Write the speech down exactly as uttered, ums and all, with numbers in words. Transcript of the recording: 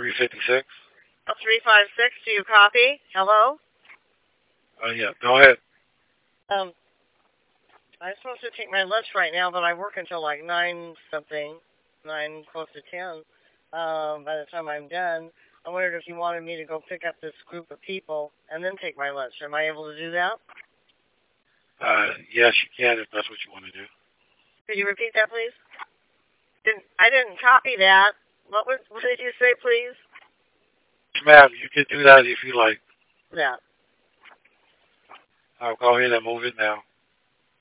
three fifty-six. Oh, three five six, do you copy? Hello? Oh, uh, yeah, go ahead. Um, I'm supposed to take my lunch right now, but I work until like nine something, nine close to ten. Um, by the time I'm done, I wondered if you wanted me to go pick up this group of people and then take my lunch. Am I able to do that? Uh, yes, you can if that's what you want to do. Could you repeat that, please? Didn't I didn't copy that. What was? What did you say, please? Ma'am, you can do that if you like. Yeah. I'll go ahead and move it now.